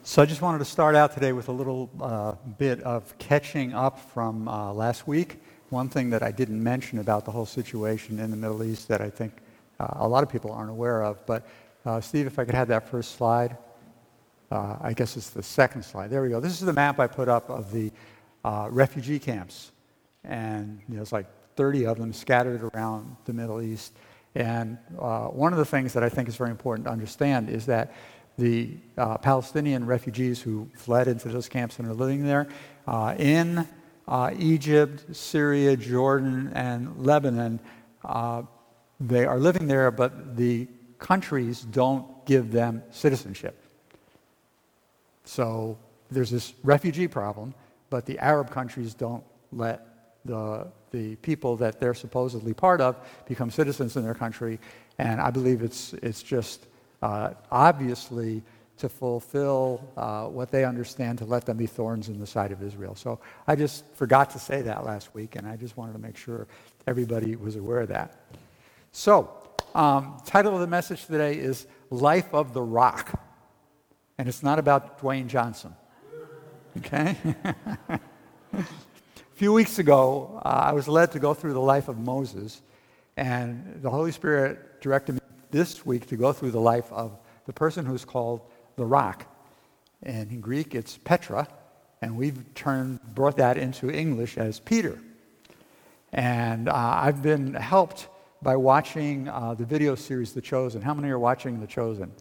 So I just wanted to start out today with a little bit of catching up from last week. One thing that I didn't mention about the whole situation in the Middle East that I think a lot of people aren't aware of. But Steve, if I could have that first slide. I guess it's the second slide. There we go. This is the map I put up of the refugee camps. And there's like 30 of them scattered around the Middle East. And one of the things that I think is very important to understand is that the Palestinian refugees who fled into those camps and are living there in Egypt, Syria, Jordan, and Lebanon, they are living there, but the countries don't give them citizenship. So there's this refugee problem, but the Arab countries don't let the people that they're supposedly part of become citizens in their country. And I believe it's just obviously to fulfill what they understand, to let them be thorns in the side of Israel. So I just forgot to say that last week, and I just wanted to make sure everybody was aware of that. So, title of the message today is Life of the Rock. And it's not about Dwayne Johnson. Okay? A few weeks ago, I was led to go through the life of Moses, and the Holy Spirit directed me this week to go through the life of the person who's called the Rock. And in Greek, it's Petra, and we've brought that into English as Peter. And I've been helped by watching the video series, The Chosen. How many are watching The Chosen?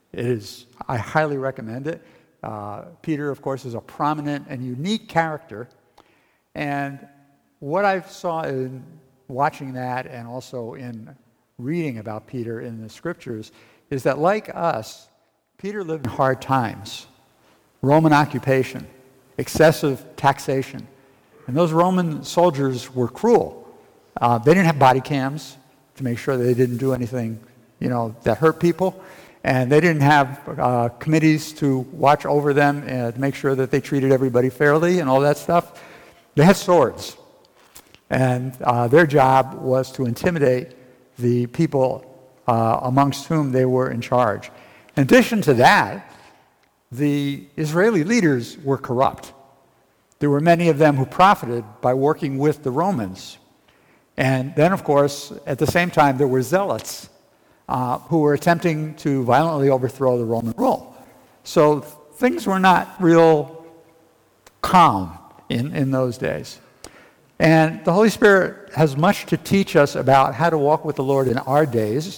I highly recommend it. Peter, of course, is a prominent and unique character. And what I saw in watching that and also in reading about Peter in the scriptures is that, like us, Peter lived in hard times. Roman occupation, excessive taxation. And those Roman soldiers were cruel. They didn't have body cams to make sure that they didn't do anything, that hurt people. And they didn't have committees to watch over them and to make sure that they treated everybody fairly and all that stuff. They had swords. And their job was to intimidate the people amongst whom they were in charge. In addition to that, the Israeli leaders were corrupt. There were many of them who profited by working with the Romans. And then, of course, at the same time, there were zealots who were attempting to violently overthrow the Roman rule. So things were not real calm in those days. And the Holy Spirit has much to teach us about how to walk with the Lord in our days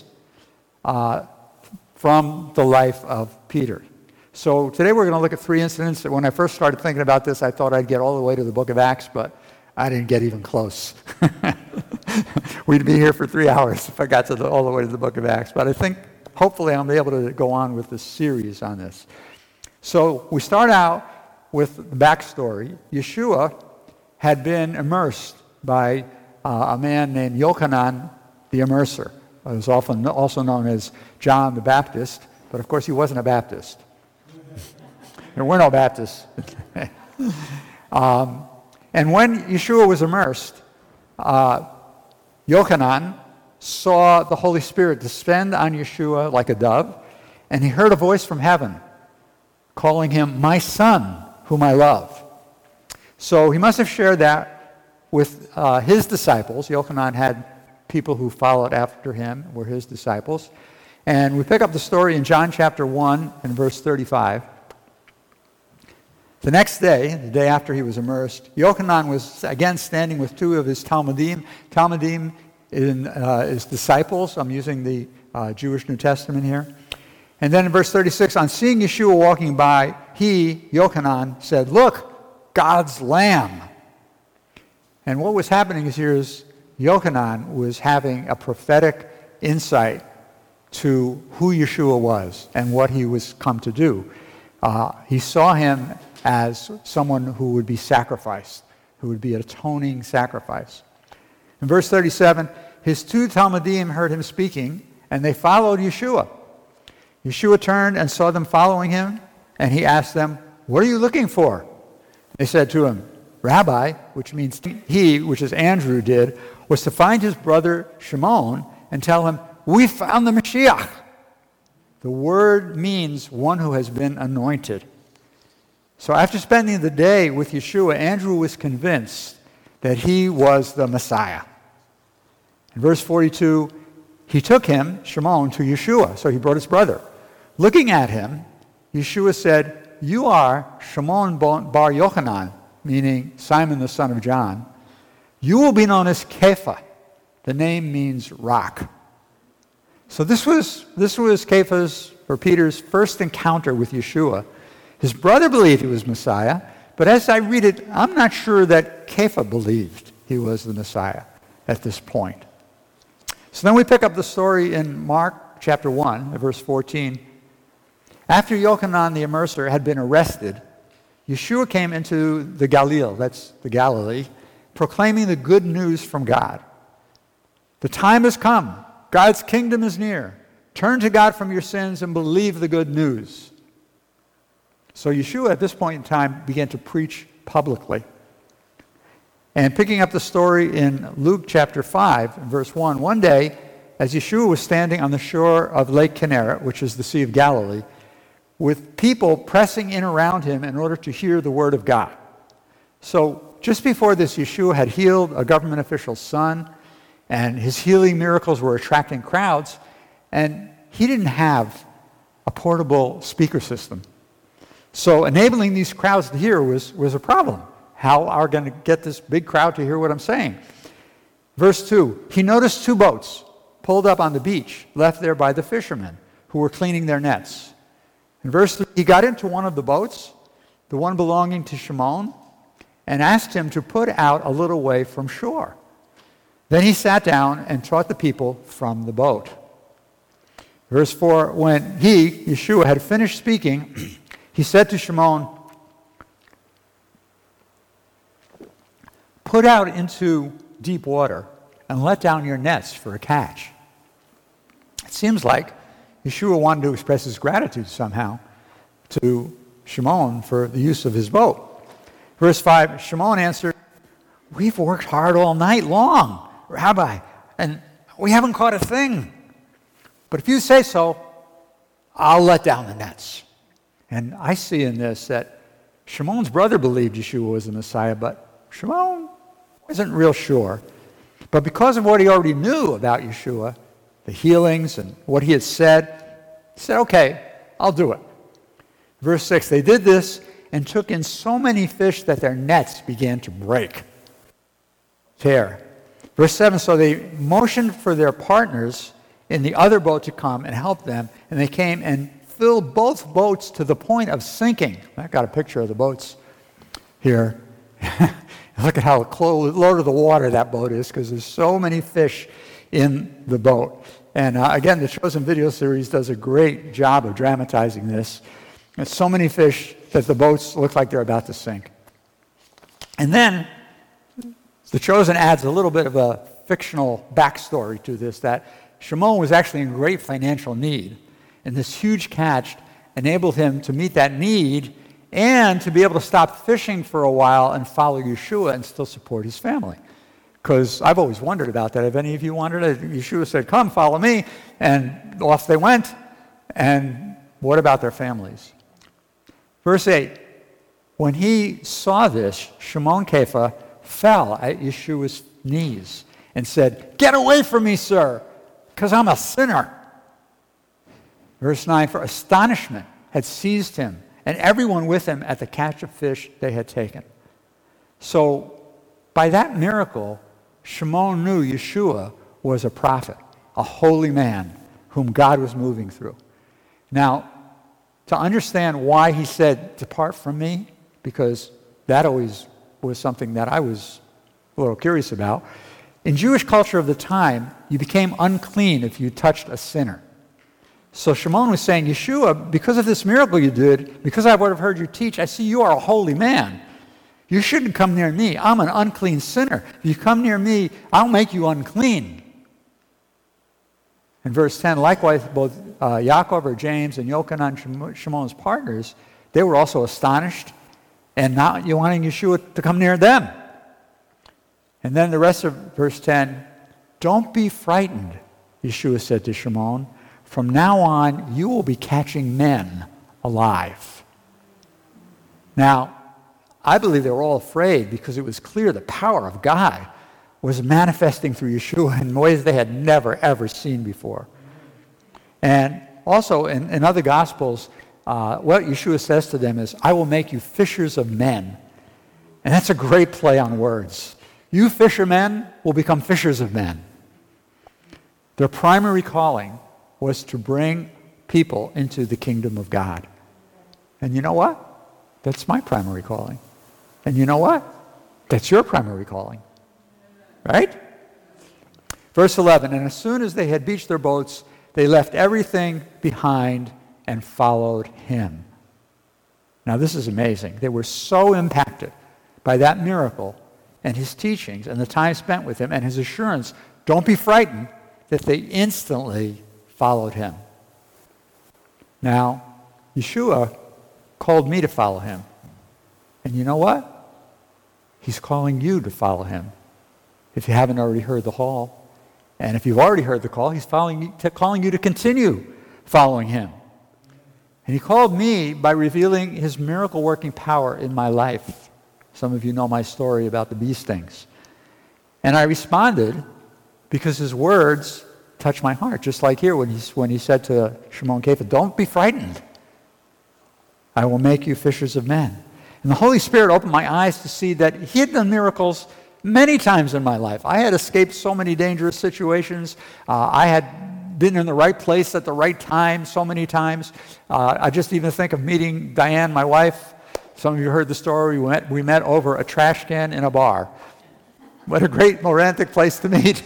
from the life of Peter. So today we're going to look at three incidents that when I first started thinking about this, I thought I'd get all the way to the book of Acts, but I didn't get even close. We'd be here for 3 hours if I got all the way to the book of Acts. But I think hopefully I'll be able to go on with this series on this. So we start out with the backstory. Yeshua had been immersed by a man named Yochanan the Immerser. He was often also known as John the Baptist, but of course he wasn't a Baptist. There were no Baptists. And when Yeshua was immersed, Yochanan saw the Holy Spirit descend on Yeshua like a dove, and he heard a voice from heaven calling him, "My son, whom I love." So he must have shared that with his disciples. Yochanan had people who followed after him, were his disciples. And we pick up the story in John chapter 1 and verse 35. The next day, the day after he was immersed, Yochanan was again standing with two of his Talmudim. Talmudim is disciples. I'm using the Jewish New Testament here. And then in verse 36, on seeing Yeshua walking by, he, Yochanan, said, "Look, God's Lamb." And what was happening here is Yochanan was having a prophetic insight to who Yeshua was and what he was come to do. He saw him as someone who would be sacrificed, who would be an atoning sacrifice. In verse 37, his two Talmudim heard him speaking, and they followed Yeshua. Yeshua turned and saw them following him, and he asked them, "What are you looking for?" They said to him, "Rabbi," which means he, which is Andrew did, was to find his brother Shimon and tell him, "We found the Mashiach." The word means one who has been anointed. So after spending the day with Yeshua, Andrew was convinced that he was the Messiah. In verse 42, he took him, Shimon, to Yeshua. So he brought his brother. Looking at him, Yeshua said, "You are Shimon bar Yochanan," meaning Simon the son of John. "You will be known as Kepha." The name means rock. So this was Kepha's, or Peter's, first encounter with Yeshua. His brother believed he was Messiah, but as I read it, I'm not sure that Kepha believed he was the Messiah at this point. So then we pick up the story in Mark chapter 1, verse 14. After Yochanan the Immerser had been arrested, Yeshua came into the Galilee, that's the Galilee, proclaiming the good news from God. The time has come. God's kingdom is near. Turn to God from your sins and believe the good news. So Yeshua at this point in time began to preach publicly. And picking up the story in Luke chapter 5, verse 1, one day, as Yeshua was standing on the shore of Lake Kinneret, which is the Sea of Galilee, with people pressing in around him in order to hear the word of God. So just before this, Yeshua had healed a government official's son, and his healing miracles were attracting crowds, and he didn't have a portable speaker system. So enabling these crowds to hear was a problem. How are we going to get this big crowd to hear what I'm saying? Verse 2, he noticed 2 boats pulled up on the beach, left there by the fishermen who were cleaning their nets. In verse 3, he got into one of the boats, the one belonging to Shimon, and asked him to put out a little way from shore. Then he sat down and taught the people from the boat. Verse 4, when he, Yeshua, had finished speaking, he said to Shimon, "Put out into deep water and let down your nets for a catch." It seems like Yeshua wanted to express his gratitude somehow to Shimon for the use of his boat. Verse 5, Shimon answered, "We've worked hard all night long, Rabbi, and we haven't caught a thing. But if you say so, I'll let down the nets." And I see in this that Shimon's brother believed Yeshua was the Messiah, but Shimon wasn't real sure. But because of what he already knew about Yeshua, the healings and what he had said, he said, "Okay, I'll do it." Verse 6, they did this and took in so many fish that their nets began to break, tear. Verse 7, so they motioned for their partners in the other boat to come and help them, and they came and filled both boats to the point of sinking. I've got a picture of the boats here. Look at how low to the water that boat is, because there's so many fish in the boat. And again, the Chosen video series does a great job of dramatizing this. There's so many fish that the boats look like they're about to sink. And then the Chosen adds a little bit of a fictional backstory to this, that Shimon was actually in great financial need. And this huge catch enabled him to meet that need and to be able to stop fishing for a while and follow Yeshua and still support his family. Because I've always wondered about that. Have any of you wondered? Yeshua said, "Come, follow me," and off they went. And what about their families? Verse 8, when he saw this, Shimon Kepha fell at Yeshua's knees and said, "Get away from me, sir, because I'm a sinner." Verse 9, for astonishment had seized him and everyone with him at the catch of fish they had taken. So by that miracle, Shimon knew Yeshua was a prophet, a holy man whom God was moving through. Now, to understand why he said, "Depart from me," because that always was something that I was a little curious about. In Jewish culture of the time, you became unclean if you touched a sinner. So Shimon was saying, "Yeshua, because of this miracle you did, because I would have heard you teach, I see you are a holy man. You shouldn't come near me. I'm an unclean sinner. If you come near me, I'll make you unclean." In verse 10, likewise, both Yaakov or James and Yochanan, Shimon's partners, they were also astonished and not wanting Yeshua to come near them. And then the rest of verse 10, "Don't be frightened," Yeshua said to Shimon. "From now on, you will be catching men alive." Now, I believe they were all afraid because it was clear the power of God was manifesting through Yeshua in ways they had never, ever seen before. And also in other Gospels, what Yeshua says to them is, I will make you fishers of men. And that's a great play on words. You fishermen will become fishers of men. Their primary calling was to bring people into the kingdom of God. And you know what? That's my primary calling. And you know what? That's your primary calling. Right? Verse 11, and as soon as they had beached their boats, they left everything behind and followed him. Now this is amazing. They were so impacted by that miracle and his teachings and the time spent with him and his assurance, don't be frightened, that they instantly followed him. Now, Yeshua called me to follow him. And you know what? He's calling you to follow him. If you haven't already heard the call. And if you've already heard the call, he's calling you to continue following him. And he called me by revealing his miracle-working power in my life. Some of you know my story about the bee stings. And I responded because his words touched my heart. Just like here when he said to Shimon Kepha, don't be frightened. I will make you fishers of men. And the Holy Spirit opened my eyes to see that he had done miracles many times in my life. I had escaped so many dangerous situations. I had been in the right place at the right time so many times. I just even think of meeting Diane, my wife. Some of you heard the story. We met over a trash can in a bar. What a great romantic place to meet.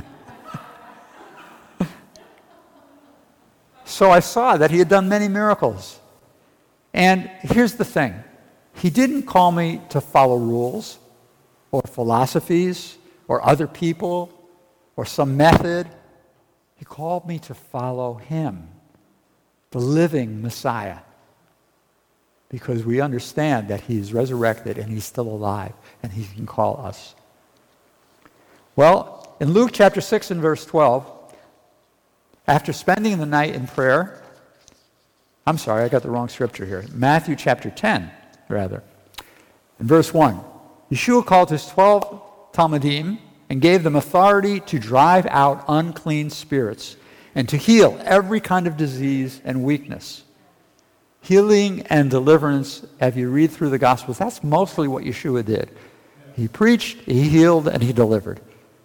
So I saw that he had done many miracles. And here's the thing. He didn't call me to follow rules or philosophies or other people or some method. He called me to follow him, the living Messiah, because we understand that he's resurrected and he's still alive and he can call us. Well, in Luke chapter 6 and verse 12, after spending the night in prayer, I'm sorry, I got the wrong scripture here. Matthew chapter 10, rather. In verse 1, Yeshua called his 12 Talmidim and gave them authority to drive out unclean spirits and to heal every kind of disease and weakness. Healing and deliverance, if you read through the Gospels, that's mostly what Yeshua did. He preached, he healed, and he delivered.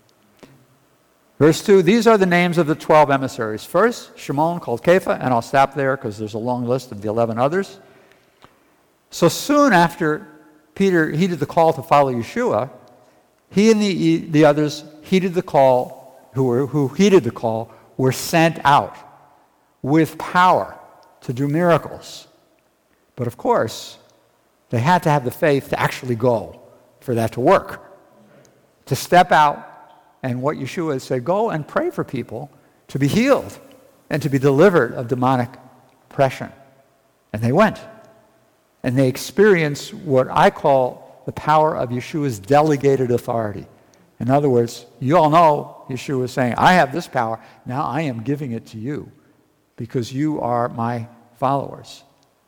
Verse 2, these are the names of the 12 emissaries. First, Shimon called Kepha, and I'll stop there because there's a long list of the 11 others. So soon after Peter heeded the call to follow Yeshua, he and the others heeded the call, who heeded the call, were sent out with power to do miracles. But of course, they had to have the faith to actually go for that to work. To step out, and what Yeshua said, go and pray for people to be healed and to be delivered of demonic oppression. And they went. And they experienced what I call the power of Yeshua's delegated authority. In other words, you all know Yeshua is saying, I have this power, now I am giving it to you because you are my followers.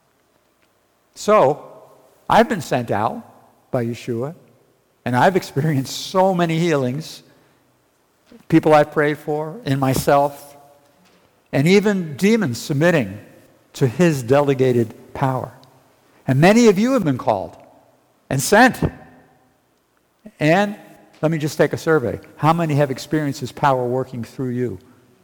So, I've been sent out by Yeshua, and I've experienced so many healings, people I've prayed for, in myself, and even demons submitting to his delegated power. And many of you have been called and sent. And let me just take a survey. How many have experienced his power working through you?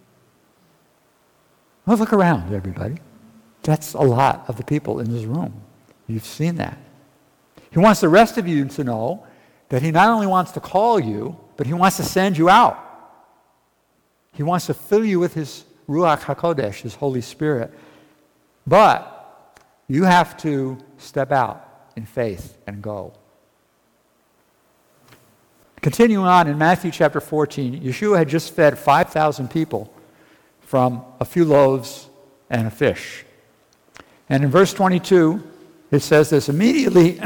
Well, look around, everybody. That's a lot of the people in this room. You've seen that. He wants the rest of you to know that he not only wants to call you, but he wants to send you out. He wants to fill you with his Ruach HaKodesh, his Holy Spirit. But you have to step out in faith and go. Continuing on in Matthew chapter 14, Yeshua had just fed 5,000 people from a few loaves and a fish. And in verse 22, it says this, immediately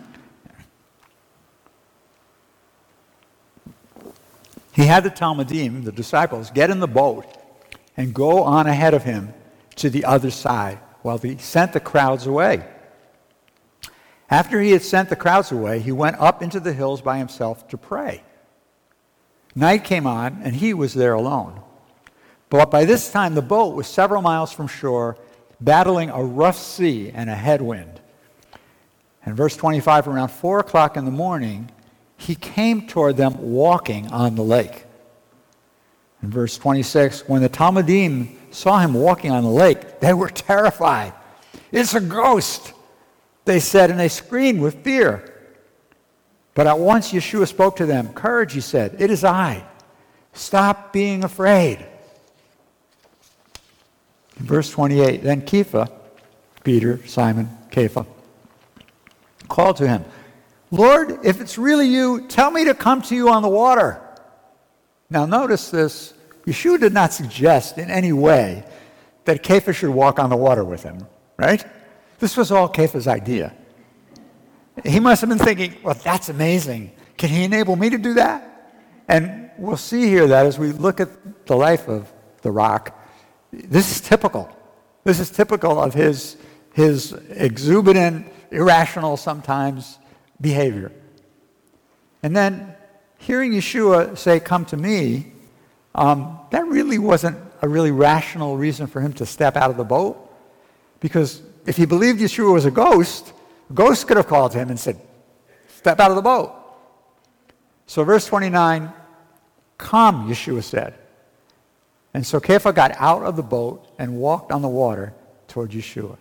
he had the Talmidim, the disciples, get in the boat and go on ahead of him to the other side while he sent the crowds away. After he had sent the crowds away, he went up into the hills by himself to pray. Night came on, and he was there alone. But by this time, the boat was several miles from shore, battling a rough sea and a headwind. And verse 25, around 4 o'clock in the morning, he came toward them walking on the lake. In verse 26, when the Talmudim saw him walking on the lake, they were terrified. "It's a ghost," they said, and they screamed with fear. But at once Yeshua spoke to them. "Courage," he said, "it is I. Stop being afraid." In verse 28, then Kepha, Peter, Simon, Kepha, called to him, "Lord, if it's really you, tell me to come to you on the water." Now notice this. Yeshua did not suggest in any way that Kepha should walk on the water with him, right? This was all Kepha's idea. He must have been thinking, well, that's amazing. Can he enable me to do that? And we'll see here that as we look at the life of the rock, this is typical. This is typical of his exuberant, irrational sometimes behavior. And then hearing Yeshua say, "Come to me," that really wasn't a really rational reason for him to step out of the boat. Because if he believed Yeshua was a ghost could have called to him and said, "Step out of the boat." So verse 29, "Come," Yeshua said. And so Kepha got out of the boat and walked on the water toward Yeshua.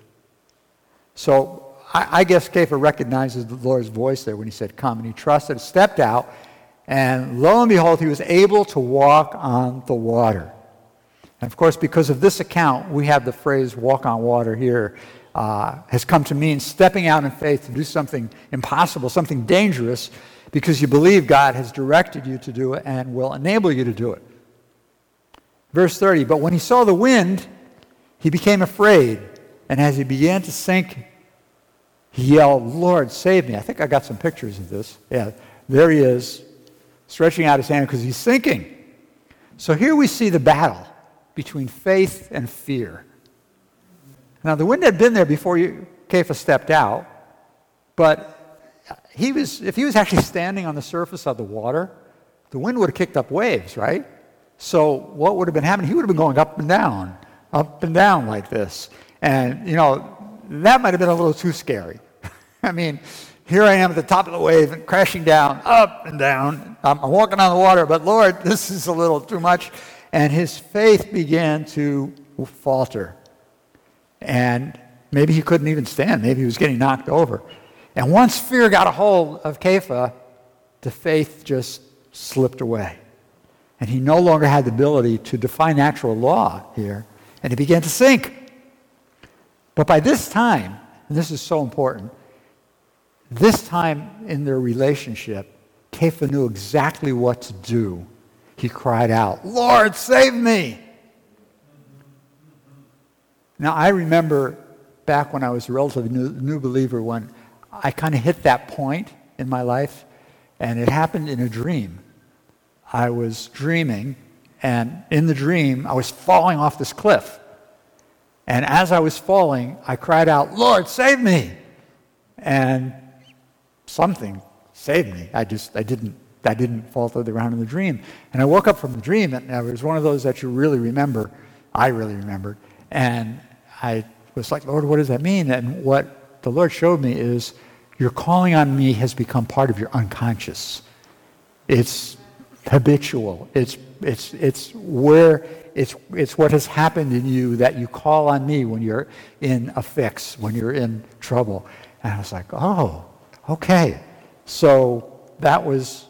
So I guess Kepha recognizes the Lord's voice there when he said, "Come," and he trusted, stepped out, and lo and behold, he was able to walk on the water. And of course, because of this account, we have the phrase "walk on water" here has come to mean stepping out in faith to do something impossible, something dangerous, because you believe God has directed you to do it and will enable you to do it. Verse 30, but when he saw the wind, he became afraid, and as he began to sink, he yelled, "Lord, save me." I think I got some pictures of this. Yeah, there he is, stretching out his hand because he's sinking. So here we see the battle between faith and fear. Now, the wind had been there before Kepha stepped out, but if he was actually standing on the surface of the water, the wind would have kicked up waves, right? So what would have been happening? He would have been going up and down like this. And, that might have been a little too scary. I mean, here I am at the top of the wave and crashing down, up and down. I'm walking on the water, but Lord, this is a little too much. And his faith began to falter. And maybe he couldn't even stand. Maybe he was getting knocked over. And once fear got a hold of Kepha, the faith just slipped away. And he no longer had the ability to defy natural law here. And he began to sink. But by this time, and this is so important, this time in their relationship, Kepha knew exactly what to do. He cried out, "Lord, save me!" Now, I remember back when I was a relatively new believer when I kind of hit that point in my life, and it happened in a dream. I was dreaming, and in the dream, I was falling off this cliff. And as I was falling, I cried out, "Lord, save me!" And something saved me. I didn't fall to the ground in the dream. And I woke up from the dream, and it was one of those that you really remember. I really remembered. And I was like, "Lord, what does that mean?" And what the Lord showed me is your calling on me has become part of your unconscious. It's habitual. It's what has happened in you that you call on me when you're in a fix, when you're in trouble. And I was like, "Oh, okay." So that was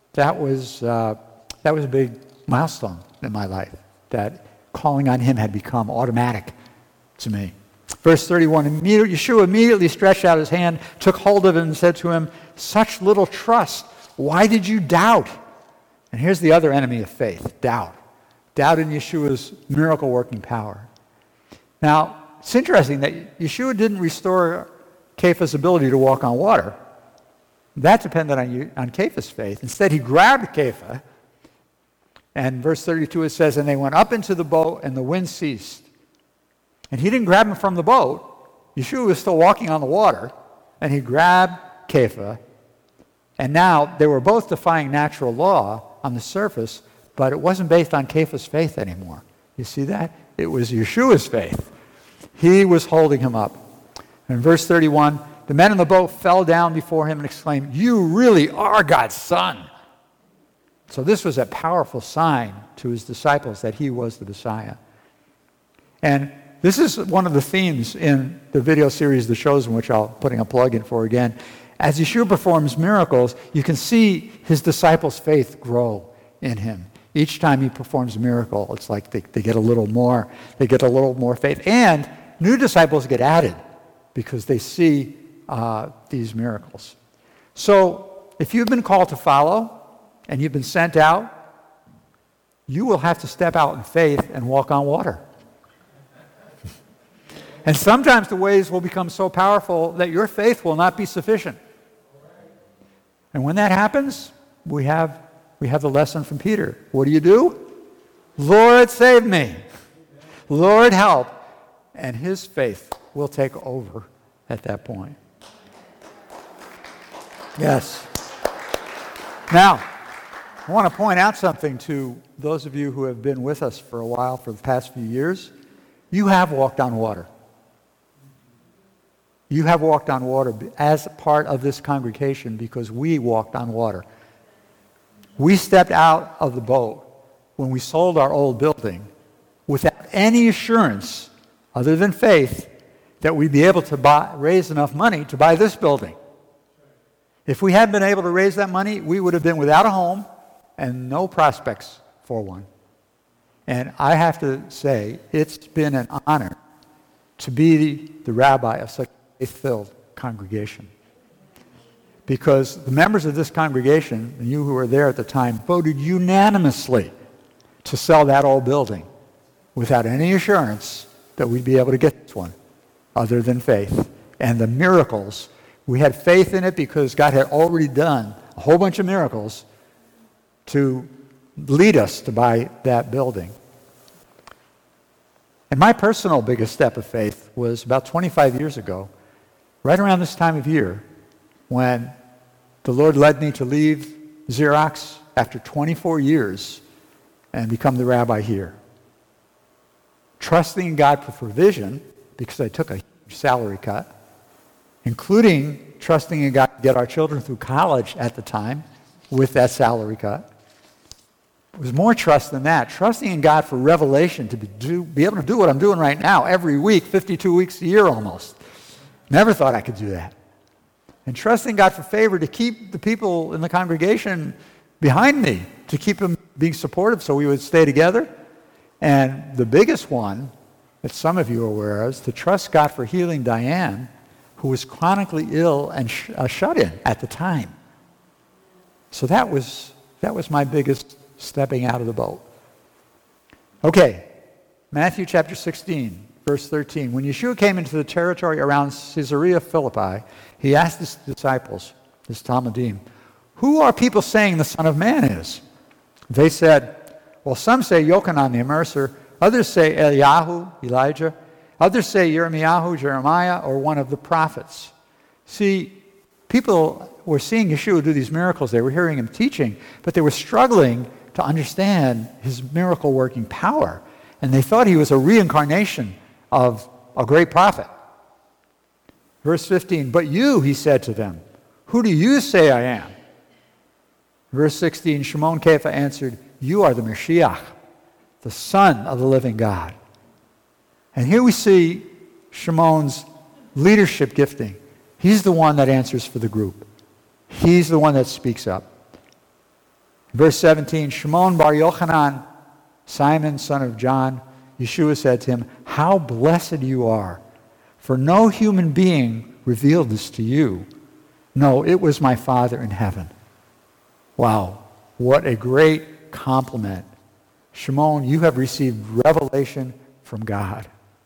a big milestone in my life, that calling on him had become automatic to me. Verse 31, Yeshua immediately stretched out his hand, took hold of him, and said to him, "Such little trust, why did you doubt?" And here's the other enemy of faith, doubt. Doubt in Yeshua's miracle-working power. Now, it's interesting that Yeshua didn't restore Kepha's ability to walk on water. That depended on Kepha's faith. Instead, he grabbed Kepha, and verse 32 it says, "And they went up into the boat, and the wind ceased." And he didn't grab him from the boat. Yeshua was still walking on the water, and he grabbed Kepha, and now they were both defying natural law on the surface, but it wasn't based on Kepha's faith anymore. You see that? It was Yeshua's faith. He was holding him up. In verse 31, the men in the boat fell down before him and exclaimed, "You really are God's son." So this was a powerful sign to his disciples that he was the Messiah. And this is one of the themes in the video series, The Chosen, which I'll putting a plug in for again. As Yeshua performs miracles, you can see his disciples' faith grow in him. Each time he performs a miracle, it's like they get a little more. They get a little more faith. And new disciples get added because they see these miracles. So if you've been called to follow and you've been sent out, you will have to step out in faith and walk on water. And sometimes the waves will become so powerful that your faith will not be sufficient. And when that happens, we have the lesson from Peter. What do? Lord, save me. Lord, help. And his faith will take over at that point. Yes. Now, I want to point out something to those of you who have been with us for a while, for the past few years. You have walked on water. You have walked on water as part of this congregation because we walked on water. We stepped out of the boat when we sold our old building without any assurance other than faith that we'd be able to raise enough money to buy this building. If we hadn't been able to raise that money, we would have been without a home and no prospects for one. And I have to say, it's been an honor to be the rabbi of such a faith-filled congregation. Because the members of this congregation, and you who were there at the time, voted unanimously to sell that old building without any assurance that we'd be able to get this one, other than faith. And the miracles, we had faith in it because God had already done a whole bunch of miracles to lead us to buy that building. And my personal biggest step of faith was about 25 years ago, right around this time of year, when the Lord led me to leave Xerox after 24 years and become the rabbi here. Trusting in God for provision, because I took a huge salary cut, including trusting in God to get our children through college at the time with that salary cut. It was more trust than that. Trusting in God for revelation to be able to do what I'm doing right now every week, 52 weeks a year almost. Never thought I could do that. And trusting God for favor to keep the people in the congregation behind me, to keep them being supportive so we would stay together. And the biggest one that some of you are aware of is to trust God for healing Diane, who was chronically ill and shut in at the time. So that was my biggest stepping out of the boat. Okay, Matthew chapter 16, verse 13. When Yeshua came into the territory around Caesarea Philippi, he asked his disciples, his Talmudim, "Who are people saying the Son of Man is?" They said, "Well, some say Yochanan the Immerser, others say Eliyahu, Elijah, others say Yirmiyahu, Jeremiah, or one of the prophets." See, people were seeing Yeshua do these miracles. They were hearing him teaching, but they were struggling to understand his miracle-working power. And they thought he was a reincarnation of a great prophet. Verse 15, "But you," he said to them, "who do you say I am?" Verse 16, Shimon Kepha answered, "You are the Mashiach, the Son of the living God." And here we see Shimon's leadership gifting. He's the one that answers for the group. He's the one that speaks up. Verse 17, Shimon bar Yochanan, Simon, son of John, Yeshua said to him, "How blessed you are, for no human being revealed this to you. No, it was my Father in heaven." Wow, what a great compliment. Shimon, you have received revelation from God.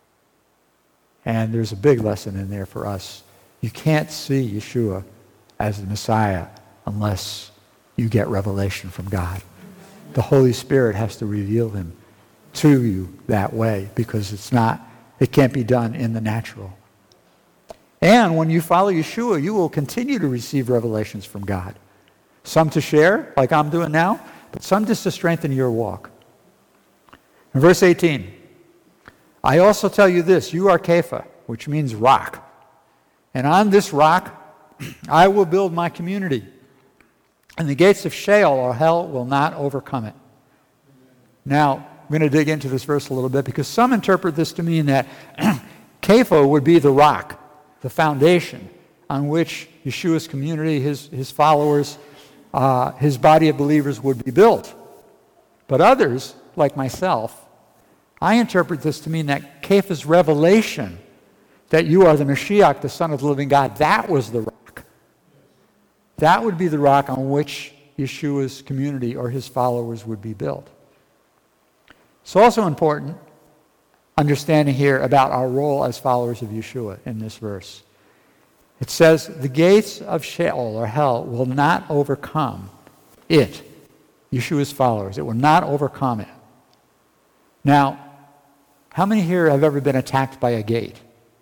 And there's a big lesson in there for us. You can't see Yeshua as the Messiah unless you get revelation from God. The Holy Spirit has to reveal him to you that way because it can't be done in the natural. And when you follow Yeshua, you will continue to receive revelations from God. Some to share, like I'm doing now, but some just to strengthen your walk. In verse 18, I also tell you this, you are Kepha, which means rock. And on this rock I will build my community, and the gates of Sheol or hell will not overcome it. Now, I'm going to dig into this verse a little bit because some interpret this to mean that Kepha would be the rock, the foundation on which Yeshua's community, his followers, his body of believers would be built. But others, like myself, I interpret this to mean that Kepha's revelation that you are the Mashiach, the Son of the living God, that was the rock. That would be the rock on which Yeshua's community or his followers would be built. It's also important understanding here about our role as followers of Yeshua in this verse. It says, the gates of Sheol or hell will not overcome it, Yeshua's followers. It will not overcome it. Now, how many here have ever been attacked by a gate?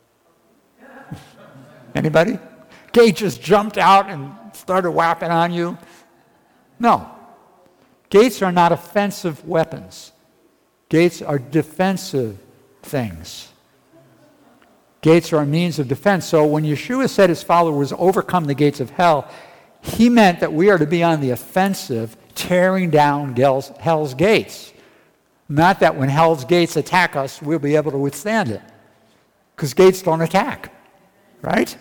Anybody? Gate just jumped out and started whapping on you? No. Gates are not offensive weapons. Gates are defensive things. Gates are a means of defense. So when Yeshua said his followers overcome the gates of hell, he meant that we are to be on the offensive, tearing down hell's gates. Not that when hell's gates attack us, we'll be able to withstand it. Because gates don't attack, right?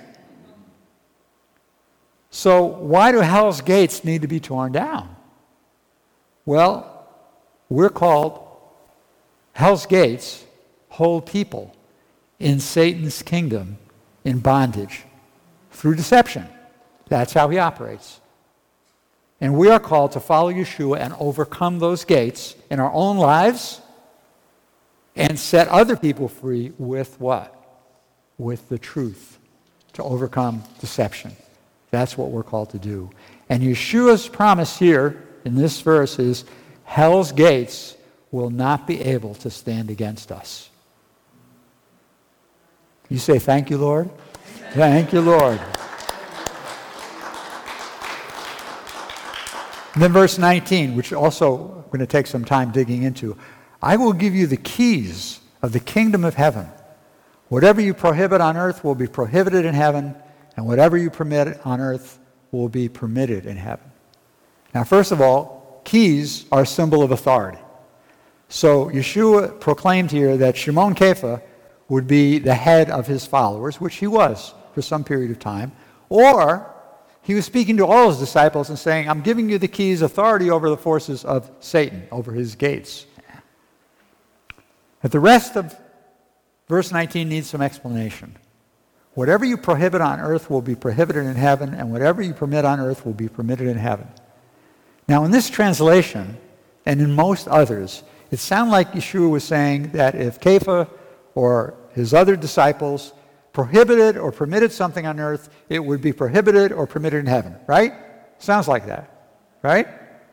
So why do hell's gates need to be torn down? Well, we're called, hell's gates hold people in Satan's kingdom in bondage through deception. That's how he operates. And we are called to follow Yeshua and overcome those gates in our own lives and set other people free with what? With the truth, to overcome deception. That's what we're called to do. And Yeshua's promise here in this verse is hell's gates will not be able to stand against us. You say, thank you, Lord? Thank you, Lord. And then verse 19, which also I'm going to take some time digging into. I will give you the keys of the kingdom of heaven. Whatever you prohibit on earth will be prohibited in heaven, and whatever you permit on earth will be permitted in heaven. Now, first of all, keys are a symbol of authority. So Yeshua proclaimed here that Shimon Kepha would be the head of his followers, which he was for some period of time, or he was speaking to all his disciples and saying, I'm giving you the keys, authority over the forces of Satan, over his gates. But the rest of verse 19 needs some explanation. Whatever you prohibit on earth will be prohibited in heaven, and whatever you permit on earth will be permitted in heaven. Now, in this translation, and in most others, it sounded like Yeshua was saying that if Kepha or his other disciples prohibited or permitted something on earth, it would be prohibited or permitted in heaven, right? Sounds like that, right?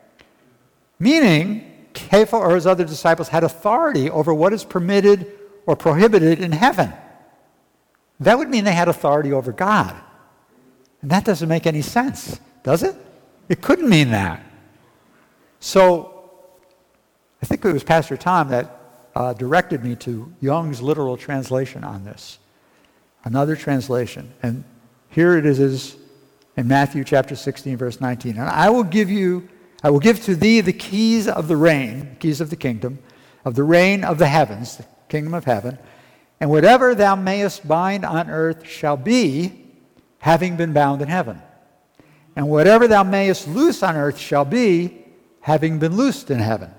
Meaning, Kepha or his other disciples had authority over what is permitted or prohibited in heaven. That would mean they had authority over God. And that doesn't make any sense, does it? It couldn't mean that. So, I think it was Pastor Tom that directed me to Young's literal translation on this. Another translation. And here it is in Matthew chapter 16, verse 19. And I will give to thee the keys of the reign, keys of the kingdom, of the reign of the heavens, the kingdom of heaven. And whatever thou mayest bind on earth shall be, having been bound in heaven. And whatever thou mayest loose on earth shall be, having been loosed in heaven.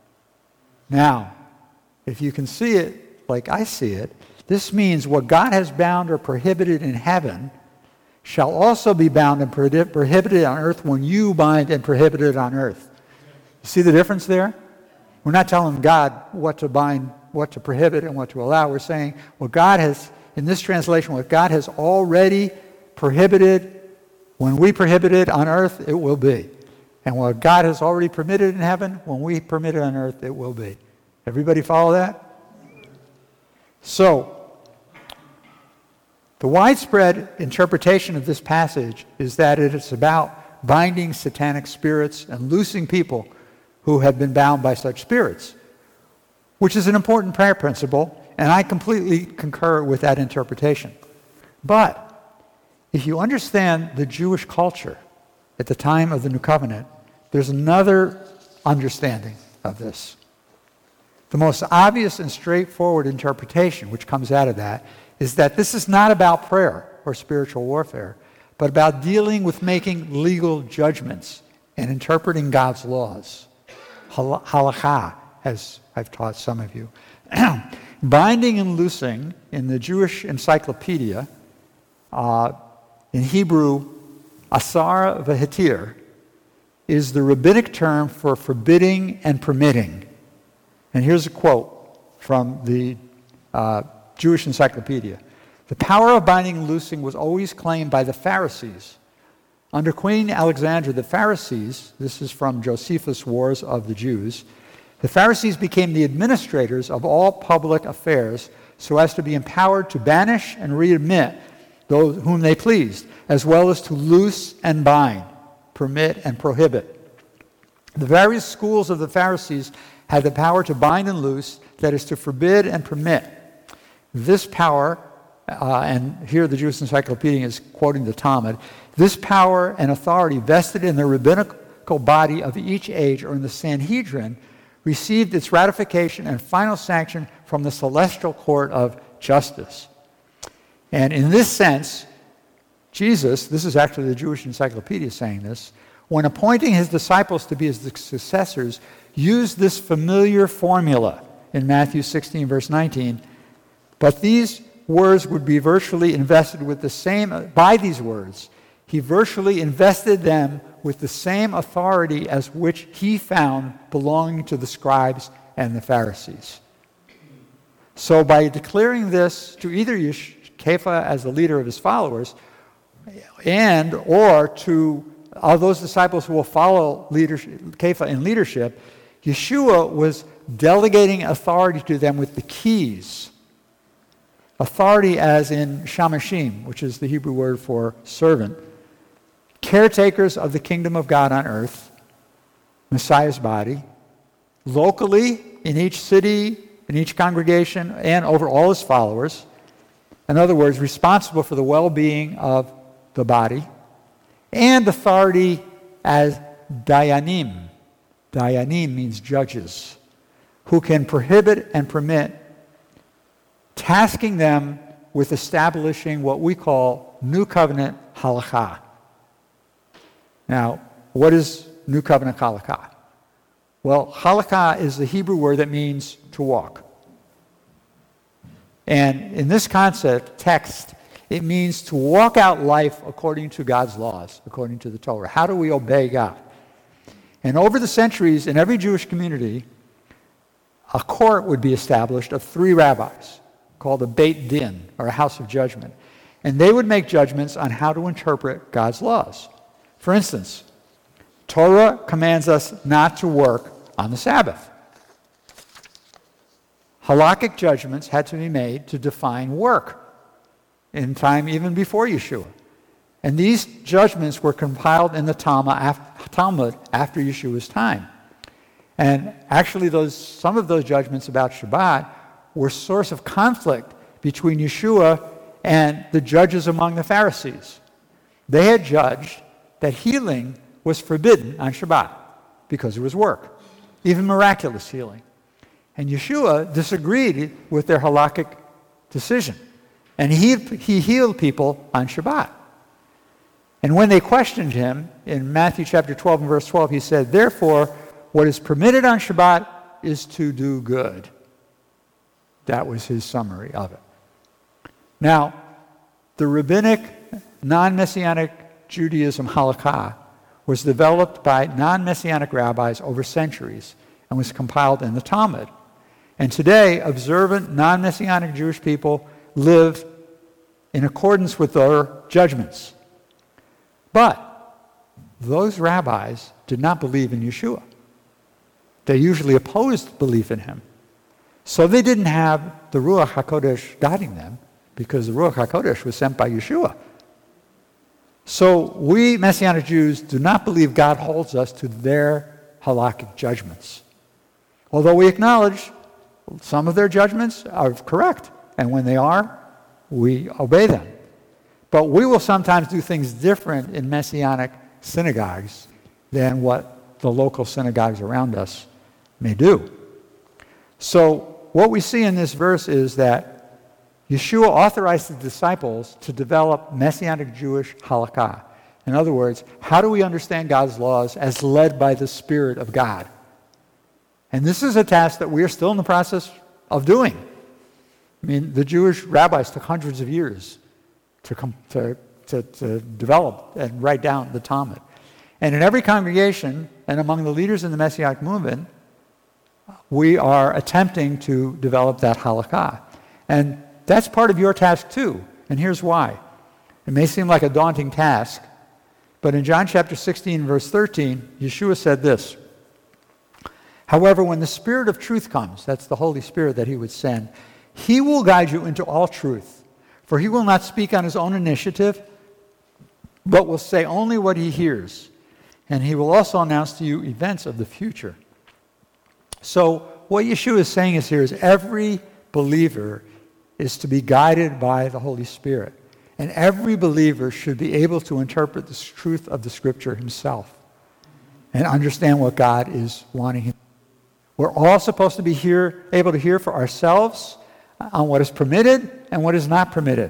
Now, if you can see it like I see it, this means what God has bound or prohibited in heaven shall also be bound and prohibited on earth when you bind and prohibit it on earth. You see the difference there? We're not telling God what to bind, what to prohibit, and what to allow. We're saying what God has, in this translation, what God has already prohibited, when we prohibit it on earth, it will be. And what God has already permitted in heaven, when we permit it on earth, it will be. Everybody follow that? So, The widespread interpretation of this passage is that it is about binding satanic spirits and loosing people who have been bound by such spirits, which is an important prayer principle, and I completely concur with that interpretation. But if you understand the Jewish culture at the time of the New Covenant, there's another understanding of this. The most obvious and straightforward interpretation which comes out of that is that this is not about prayer or spiritual warfare, but about dealing with making legal judgments and interpreting God's laws. Halakha, as I've taught some of you. Binding and loosing in the Jewish encyclopedia, in Hebrew, asar v'hetir, is the rabbinic term for forbidding and permitting. And here's a quote from the Jewish encyclopedia. The power of binding and loosing was always claimed by the Pharisees. Under Queen Alexandra, the Pharisees, this is from Josephus' Wars of the Jews, the Pharisees became the administrators of all public affairs so as to be empowered to banish and readmit those whom they pleased, as well as to loose and bind, permit and prohibit. The various schools of the Pharisees had the power to bind and loose, that is, to forbid and permit. This power, and here the Jewish Encyclopedia is quoting the Talmud, this power and authority vested in the rabbinical body of each age, or in the Sanhedrin, received its ratification and final sanction from the celestial court of justice. And in this sense, Jesus, this is actually the Jewish Encyclopedia saying this, when appointing his disciples to be his successors, used this familiar formula in Matthew 16, verse 19. But these words would be virtually invested with the same, by these words, he virtually invested them with the same authority as which he found belonging to the scribes and the Pharisees. So by declaring this to either Kepha as the leader of his followers, and or to all those disciples who will follow Kepha in leadership, Yeshua was delegating authority to them with the keys. Authority as in shamashim, which is the Hebrew word for servant. Caretakers of the kingdom of God on earth, Messiah's body, locally in each city, in each congregation, and over all his followers. In other words, responsible for the well-being of the body. And authority as dayanim. Dayanim means judges, who can prohibit and permit, tasking them with establishing what we call New Covenant halakha. Now, what is New Covenant halakha? Well, halakha is the Hebrew word that means to walk. And in this text, it means to walk out life according to God's laws, according to the Torah. How do we obey God? And over the centuries, in every Jewish community, a court would be established of 3 rabbis called a Beit Din, or a house of judgment. And they would make judgments on how to interpret God's laws. For instance, Torah commands us not to work on the Sabbath. Halakhic judgments had to be made to define work in time even before Yeshua. And these judgments were compiled in the Talmud after Yeshua's time. And actually some of those judgments about Shabbat were a source of conflict between Yeshua and the judges among the Pharisees. They had judged that healing was forbidden on Shabbat because it was work, even miraculous healing. And Yeshua disagreed with their halakhic decision. And he healed people on Shabbat. And when they questioned him, in Matthew chapter 12 and verse 12, he said, "Therefore, what is permitted on Shabbat is to do good." That was his summary of it. Now, the rabbinic, non-Messianic Judaism halakha was developed by non-Messianic rabbis over centuries and was compiled in the Talmud. And today, observant non-Messianic Jewish people live in accordance with their judgments. But those rabbis did not believe in Yeshua. They usually opposed belief in him. So they didn't have the Ruach HaKodesh guiding them. because the Ruach HaKodesh was sent by Yeshua. So we Messianic Jews do not believe God holds us to their halakhic judgments. Although we acknowledge some of their judgments are correct, and when they are, we obey them. But we will sometimes do things different in Messianic synagogues than what the local synagogues around us may do. So what we see in this verse is that Yeshua authorized the disciples to develop Messianic Jewish halakha. In other words, how do we understand God's laws as led by the Spirit of God? And this is a task that we are still in the process of doing. I mean, the Jewish rabbis took hundreds of years to develop and write down the Talmud. And in every congregation and among the leaders in the Messianic movement, we are attempting to develop that halakha. And that's part of your task too. And here's why. It may seem like a daunting task, but in John chapter 16, verse 13, Yeshua said this: "However, when the Spirit of truth comes," that's the Holy Spirit that he would send, "he will guide you into all truth. For he will not speak on his own initiative, but will say only what he hears. And he will also announce to you events of the future." So what Yeshua is saying is every believer is to be guided by the Holy Spirit. And every believer should be able to interpret the truth of the Scripture himself and understand what God is wanting him. We're all supposed to be able to hear for ourselves on what is permitted and what is not permitted.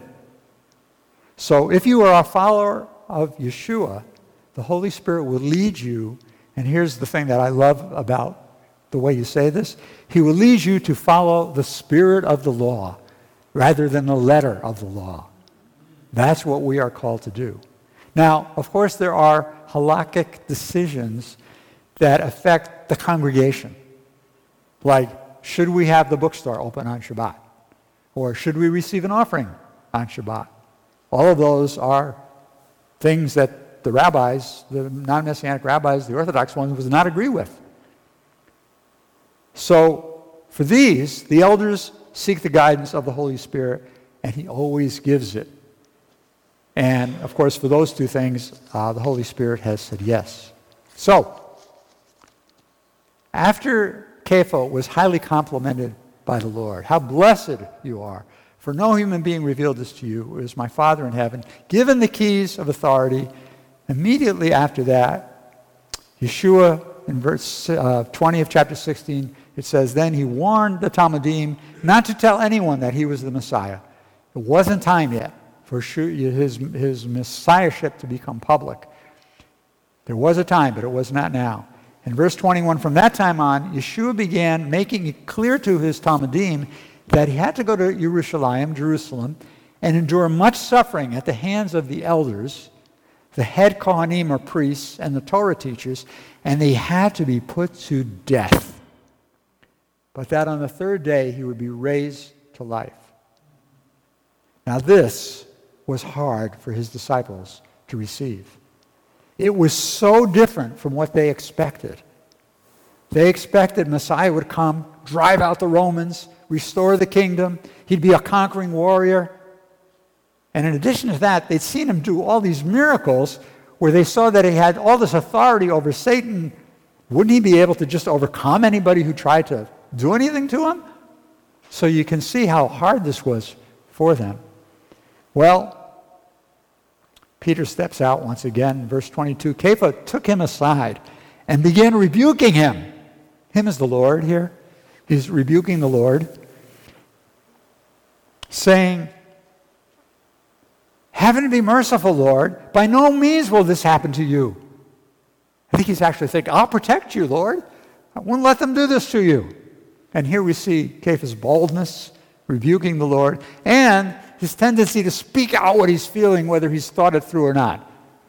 So if you are a follower of Yeshua, the Holy Spirit will lead you, and here's the thing that I love about the way you say this, he will lead you to follow the spirit of the law rather than the letter of the law. That's what we are called to do. Now, of course, there are halakhic decisions that affect the congregation. Like, should we have the bookstore open on Shabbat? Or should we receive an offering on Shabbat? All of those are things that the rabbis, the non-Messianic rabbis, the Orthodox ones, would not agree with. So, for these, the elders seek the guidance of the Holy Spirit, and he always gives it. And, of course, for those two things, the Holy Spirit has said yes. So, after Kepha was highly complimented by the Lord, "How blessed you are, for no human being revealed this to you. It was my Father in heaven, given the keys of authority." Immediately after that, Yeshua, in verse 20 of chapter 16, it says, "Then he warned the Talmudim not to tell anyone that he was the Messiah." It wasn't time yet for his messiahship to become public. There was a time, but it was not now. In verse 21, from that time on, Yeshua began making it clear to his Talmudim that he had to go to Jerusalem, and endure much suffering at the hands of the elders, the head Kohanim or priests, and the Torah teachers, and they had to be put to death. But that on the third day he would be raised to life. Now this was hard for his disciples to receive. It was so different from what they expected. They expected Messiah would come, drive out the Romans, restore the kingdom. He'd be a conquering warrior. And in addition to that, they'd seen him do all these miracles where they saw that he had all this authority over Satan. Wouldn't he be able to just overcome anybody who tried to do anything to him? So you can see how hard this was for them. Well, Peter steps out once again. Verse 22, Kepha took him aside and began rebuking him. Him is the Lord here. He's rebuking the Lord, saying, "Heaven be merciful, Lord. By no means will this happen to you." I think he's actually thinking, "I'll protect you, Lord. I won't let them do this to you." And here we see Kepha's boldness, rebuking the Lord, and his tendency to speak out what he's feeling, whether he's thought it through or not.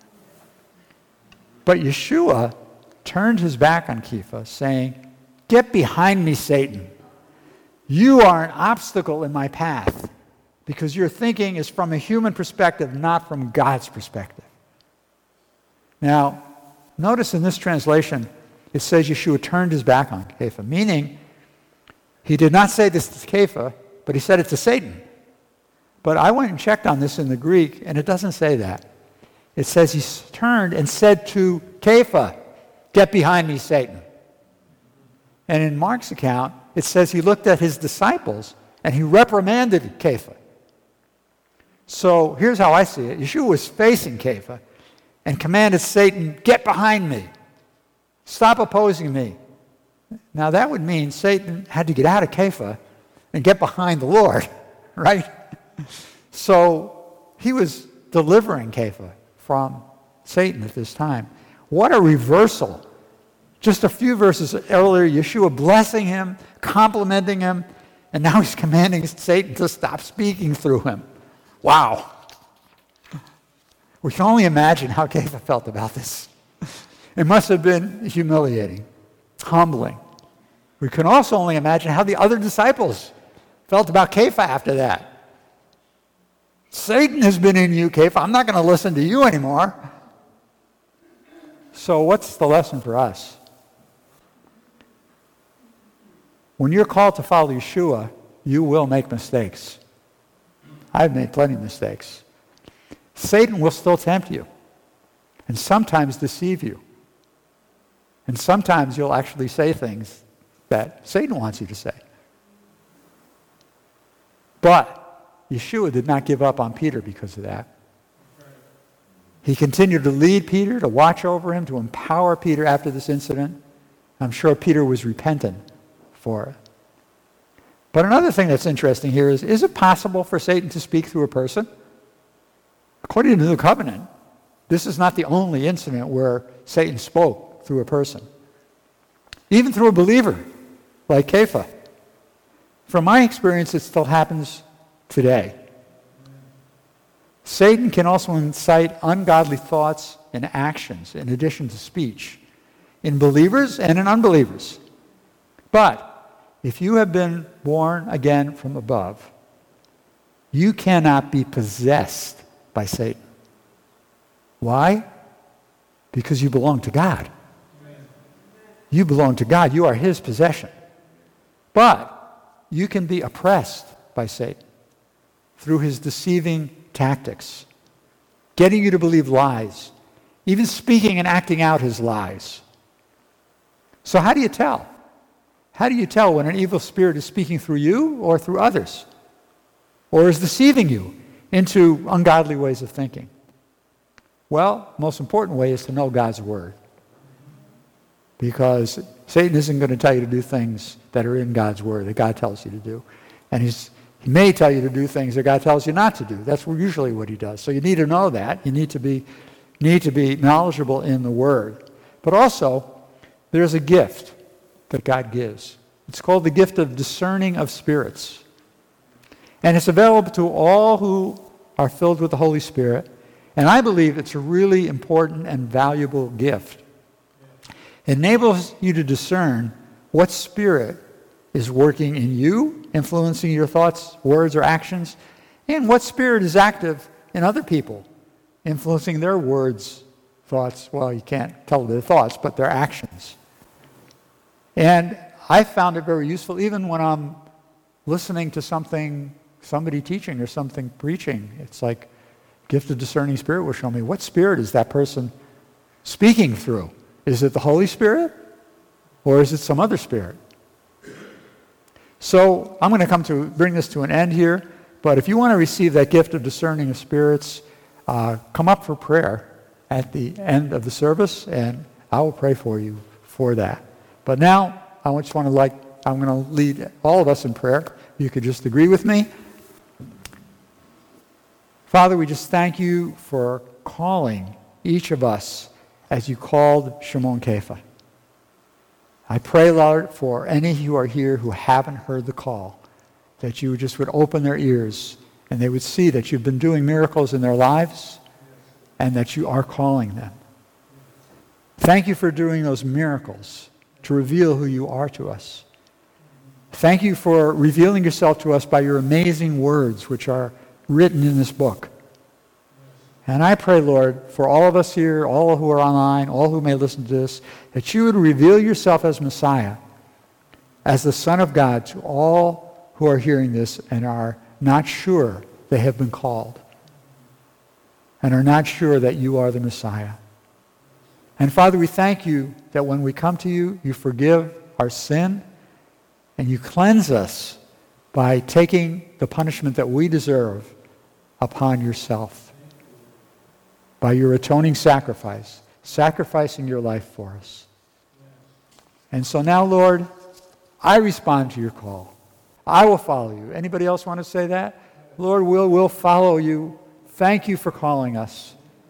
But Yeshua turned his back on Kepha, saying, "Get behind me, Satan. You are an obstacle in my path, because your thinking is from a human perspective, not from God's perspective." Now, notice in this translation, it says Yeshua turned his back on Kepha, meaning he did not say this to Kepha, but he said it to Satan. But I went and checked on this in the Greek, and it doesn't say that. It says he turned and said to Kepha, "Get behind me, Satan." And in Mark's account, it says he looked at his disciples and he reprimanded Kepha. So here's how I see it. Yeshua was facing Kepha and commanded Satan, "Get behind me. Stop opposing me." Now that would mean Satan had to get out of Kepha and get behind the Lord, right? So he was delivering Kepha from Satan at this time. What a reversal. Just a few verses earlier, Yeshua blessing him, complimenting him, and now he's commanding Satan to stop speaking through him. Wow. We can only imagine how Kepha felt about this. It must have been humiliating, humbling. We can also only imagine how the other disciples felt about Kepha after that. Satan has been in you, Kepha. I'm not going to listen to you anymore. So what's the lesson for us? When you're called to follow Yeshua, you will make mistakes. I've made plenty of mistakes. Satan will still tempt you and sometimes deceive you. And sometimes you'll actually say things that Satan wants you to say. But Yeshua did not give up on Peter because of that. He continued to lead Peter, to watch over him, to empower Peter after this incident. I'm sure Peter was repentant for it. But another thing that's interesting here is it possible for Satan to speak through a person? According to the New Covenant, this is not the only incident where Satan spoke through a person. Even through a believer, like Kepha. From my experience, it still happens today. Satan can also incite ungodly thoughts and actions in addition to speech in believers and in unbelievers. But if you have been born again from above, you cannot be possessed by Satan. Why? Because you belong to God. You belong to God. You are his possession. But you can be oppressed by Satan through his deceiving tactics, getting you to believe lies, even speaking and acting out his lies. So how do you tell? How do you tell when an evil spirit is speaking through you or through others? Or is deceiving you into ungodly ways of thinking? Well, the most important way is to know God's word. Because Satan isn't going to tell you to do things that are in God's word, that God tells you to do. And he may tell you to do things that God tells you not to do. That's usually what he does. So you need to know that. You need to be knowledgeable in the word. But also, there's a gift that God gives. It's called the gift of discerning of spirits. And it's available to all who are filled with the Holy Spirit. And I believe it's a really important and valuable gift. It enables you to discern what spirit is working in you, influencing your thoughts, words, or actions, and what spirit is active in other people, influencing their words, thoughts. Well, you can't tell their thoughts, but their actions. And I found it very useful even when I'm listening to somebody teaching or something preaching. It's like gift of discerning spirit will show me what spirit is that person speaking through. Is it the Holy Spirit or is it some other spirit? So I'm going to bring this to an end here, but if you want to receive that gift of discerning of spirits, come up for prayer at the end of the service, and I will pray for you for that. But now I'm going to lead all of us in prayer. You could just agree with me. Father, we just thank you for calling each of us as you called Shimon Kepha. I pray, Lord, for any who are here who haven't heard the call, that you would open their ears and they would see that you've been doing miracles in their lives and that you are calling them. Thank you for doing those miracles to reveal who you are to us. Thank you for revealing yourself to us by your amazing words which are written in this book. And I pray, Lord, for all of us here, all who are online, all who may listen to this, that you would reveal yourself as Messiah, as the Son of God to all who are hearing this and are not sure they have been called and are not sure that you are the Messiah. And Father, we thank you that when we come to you, you forgive our sin and you cleanse us by taking the punishment that we deserve upon yourself by your atoning sacrifice, sacrificing your life for us. And so now, Lord, I respond to your call. I will follow you. Anybody else want to say that? Lord, we'll follow you. Thank you for calling us.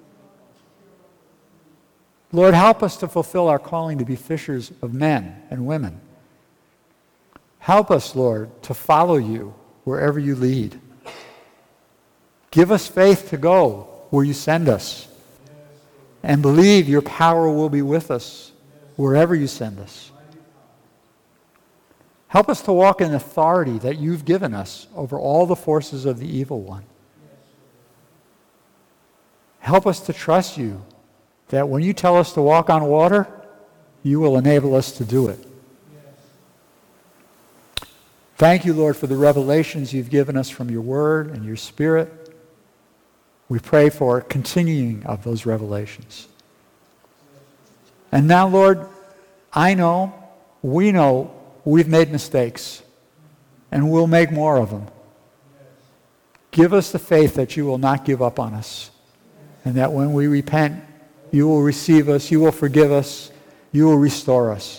Lord, help us to fulfill our calling to be fishers of men and women. Help us, Lord, to follow you wherever you lead. Give us faith to go where you send us and believe your power will be with us wherever you send us. Help us to walk in authority that you've given us over all the forces of the evil one. Help us to trust you that when you tell us to walk on water, you will enable us to do it. Thank you, Lord, for the revelations you've given us from your word and your spirit. We pray for continuing of those revelations. And now, Lord, we know we've made mistakes, and we'll make more of them. Give us the faith that you will not give up on us, and that when we repent, you will receive us, you will forgive us, you will restore us.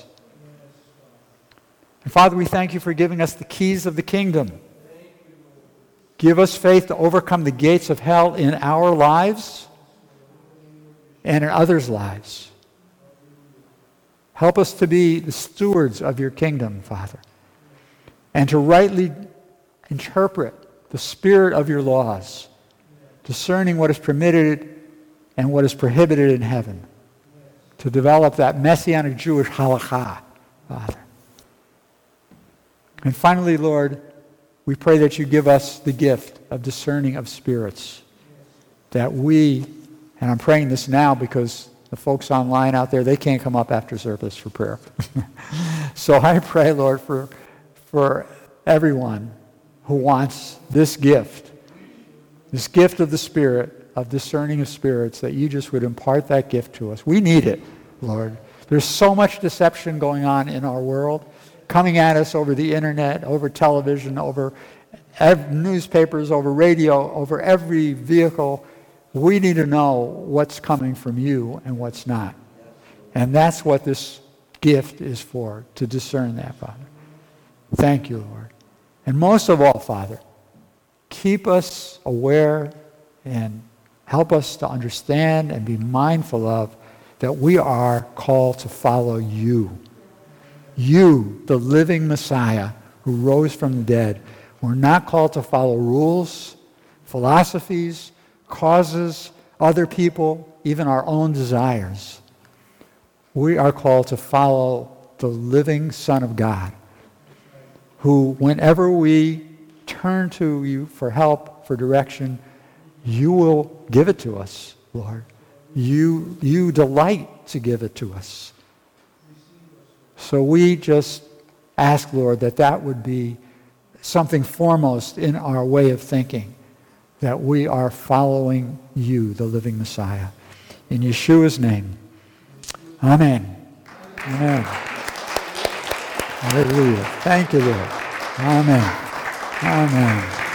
And Father, we thank you for giving us the keys of the kingdom. Give us faith to overcome the gates of hell in our lives and in others' lives. Help us to be the stewards of your kingdom, Father, and to rightly interpret the spirit of your laws, discerning what is permitted and what is prohibited in heaven, to develop that Messianic Jewish halakha, Father. And finally, Lord, we pray that you give us the gift of discerning of spirits, that we, and I'm praying this now because the folks online out there, they can't come up after service for prayer. So I pray, Lord, for everyone who wants this gift of the Spirit, of discerning of spirits, that you just would impart that gift to us. We need it, Lord. There's so much deception going on in our world, coming at us over the internet, over television, over newspapers, over radio, over every vehicle. We need to know what's coming from you and what's not. And that's what this gift is for, to discern that, Father. Thank you, Lord. And most of all, Father, keep us aware and help us to understand and be mindful of that we are called to follow you. You, the living Messiah who rose from the dead. We're not called to follow rules, philosophies, causes, other people, even our own desires. We are called to follow the living Son of God, who, whenever we turn to you for help, for direction, you will give it to us, Lord. You delight to give it to us. So we just ask, Lord, that would be something foremost in our way of thinking, that we are following you, the living Messiah. In Yeshua's name, amen. Amen. Hallelujah. Thank you, Lord. Amen. Amen.